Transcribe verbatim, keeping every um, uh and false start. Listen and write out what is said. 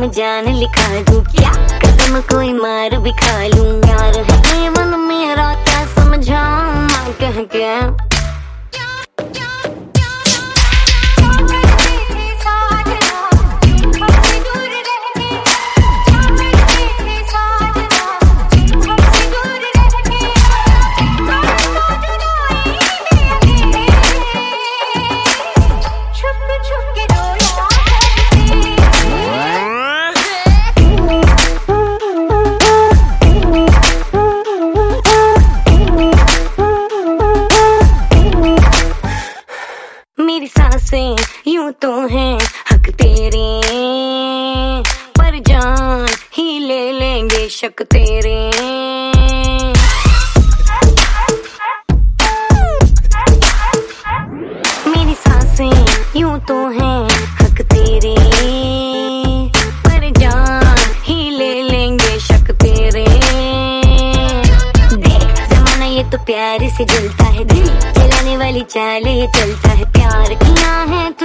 में जान लिखा दूं, क्या कदम कोई मार भी खा लूं। यार है ये मन मेरा क्या समझाऊं मैं कह के। मेरी सांसें यूं तो हैं हक तेरे, पर जान ही ले लेंगे शक तेरे। मेरी सांसें यूं तो हैं हक तेरे, पर जान ही ले लेंगे शक तेरे। देख जमाना ये तो प्यार से जलता है, दिल जलाने वाली चाल ये चलता है। प्यार किया है